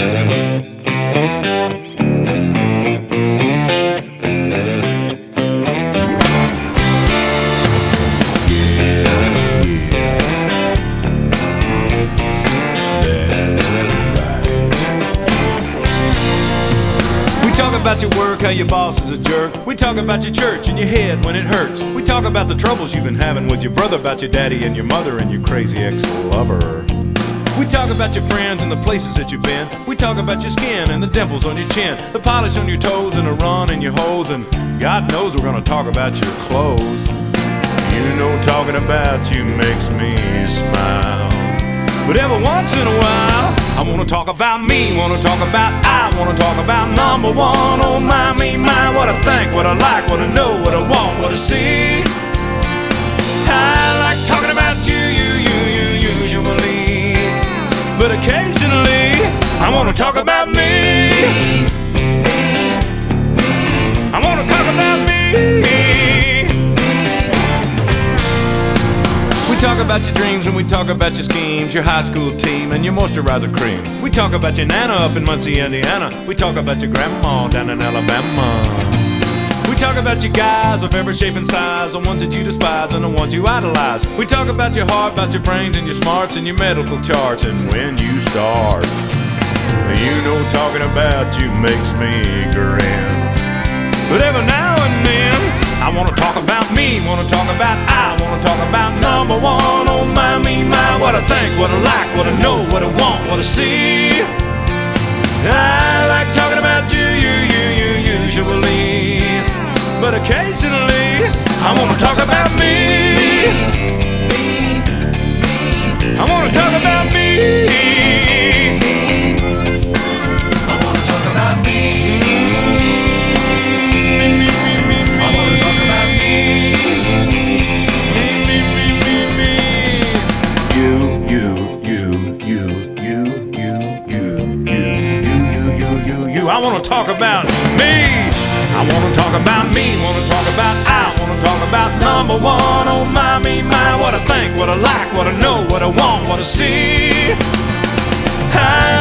About your work, how your boss is a jerk. We talk about your church and your head when it hurts. We talk about the troubles you've been having with your brother, about your daddy and your mother and your crazy ex-lover. We talk about your friends and the places that you've been. We talk about your skin and the dimples on your chin, the polish on your toes and the run in your hose. And God knows we're gonna talk about your clothes. You know talking about you makes me smile. But every once in a while, I wanna talk about me, I wanna talk about number one. Oh my, me, my, what I think, what I like, what I know, what I want, what I see. I like talking about you usually, but occasionally, I wanna talk about me. I wanna talk about me. We talk about your dreams and we talk about your schemes, your high school team and your moisturizer cream. We talk about your nana up in Muncie, Indiana. We talk about your grandma down in Alabama. We talk about your guys of every shape and size, the ones that you despise and the ones you idolize. We talk about your heart, about your brains and your smarts and your medical charts and when you start. You know talking about you makes me grin. But every now and then I wanna talk about me, I wanna talk about number one. Oh my, me, my, what I think, what I like, what I know, what I want, what I see. I like talking about you usually, but occasionally I wanna talk about me. I wanna talk about me. I wanna talk about me. I wanna talk about me. I wanna talk about me. I wanna talk about number one. Oh my, me, my, what I think, what I like, what I know, what I want, what I see.